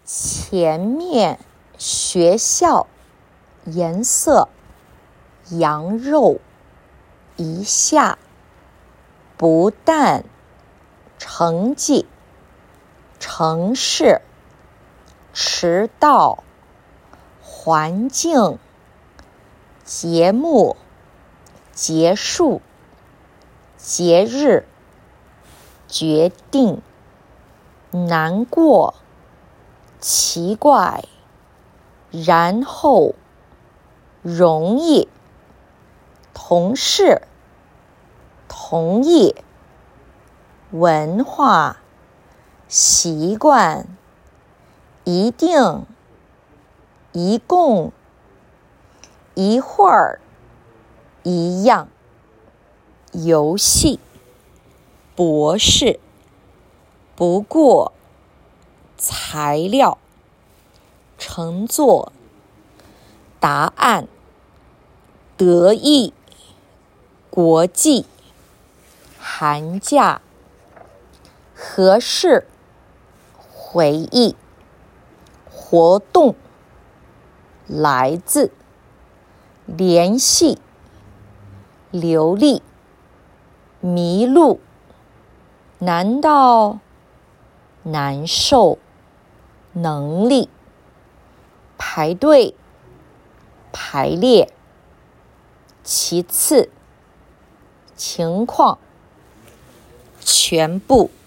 前面学校颜色羊肉一下，不但成绩城市迟到环境节目结束节日决定难过奇怪然后容易同事同意文化习惯一定一共一会儿一样游戏博士不过材料乘坐答案得意国际寒假合适回忆活动来自联系流利迷路难道难受能力排队排列其次情况全部